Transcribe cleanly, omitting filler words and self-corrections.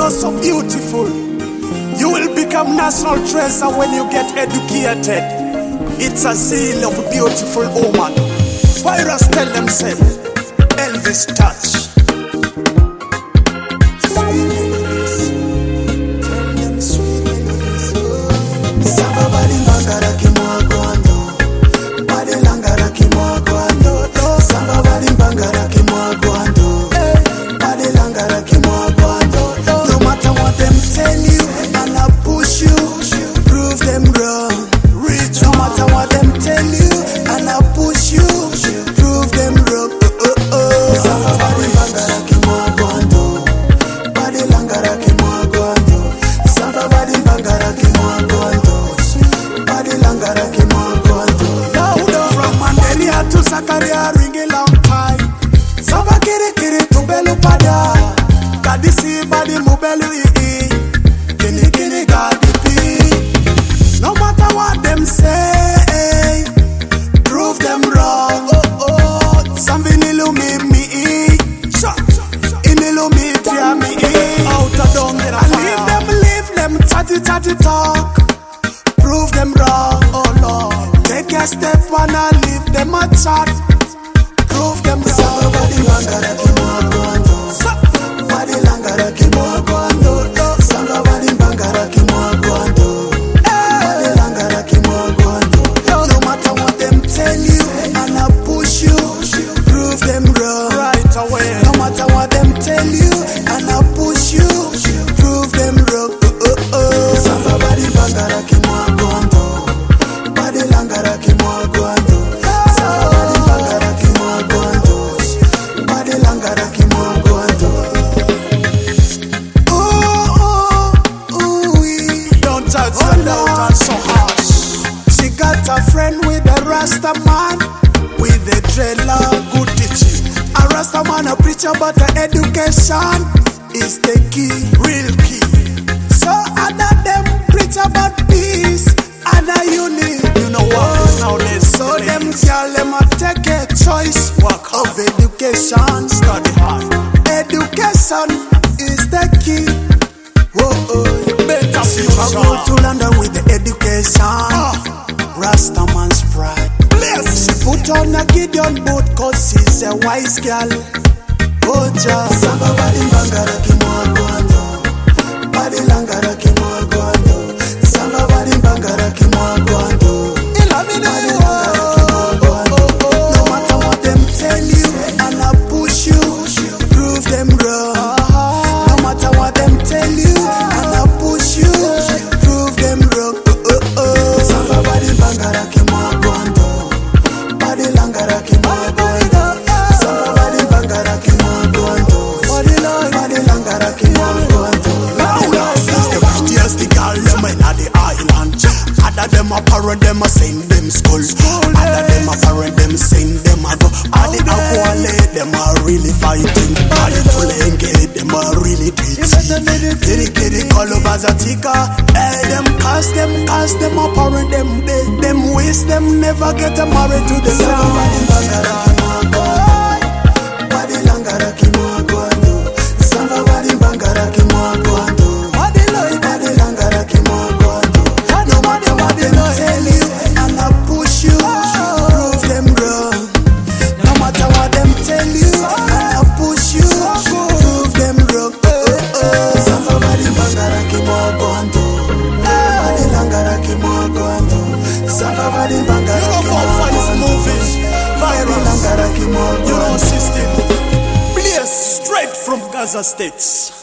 You're so beautiful. You will become national treasure when you get educated. It's a seal of a beautiful woman. Virus tell themselves, Elvis touch. Zakaria ring a long time. Sava kiri kiri tubelu pada. Kadisi badi mubelu ii. Kini kini gadi pi. No matter what them say, prove them wrong. Oh oh, sambi nilu mi inilu mi tia mi out of dung in a fire. Leave them chatty talk. Prove them wrong. Oh Lord, take a step and I leave them a chat. Prove them wrong. Somebody langara kimwagondo. Somebody langara kimwagondo. Somebody langara kimwagondo. Somebody langara kimwagondo. No matter what them tell you, and I push you, prove them wrong right away. No matter what them tell you, and I push you, prove them wrong. Somebody langara kimwagondo. Somebody langara kimwagondo. So harsh. She got a friend with a Rasta man, with a dreadlock, good teaching. A Rasta man a preacher, but the education is the key, real key. So other them preach about peace and a unity. You know what? Nowadays, so them girl them a take a choice of education. Study hard. Education is the key. Whoa, better future. I go to London with the education. Rasta man's pride. Bless. She put on a Gideon boat cause she's a wise girl. Oh, just somebody langara kimwagondo. Body langara kimwagondo. Somebody langara kimwagondo. No matter what them tell you, and I push you, prove them wrong. No matter what them tell you, and I push you, prove them wrong. Somebody langara kimwagondo. Body langara kimwagondo. Somebody langara kimwagondo. Body langara kimwagondo. This the prettiest girl them in the island. Other them a parent them a send them school. Other them a parent them send them a go. All the aquale them a really fighting. All the fulenge them a really teaching. Kitty call over Zatika. Hey, them cast them a parent them dead. Them waste them never get a married to the Somebody langara kimwagondo. Body langara kimwagondo. Somebody langara kimwagondo. Body langara kimwagondo. No matter what them tell you, and I push you, prove them wrong. No matter what them tell you, and I push you, prove them wrong. Somebody langara kimwagondo. Body langara kimwagondo. Somebody langara kimwagondo. Body langara kimwagondo. You know, system. Blaze straight from Gaza States.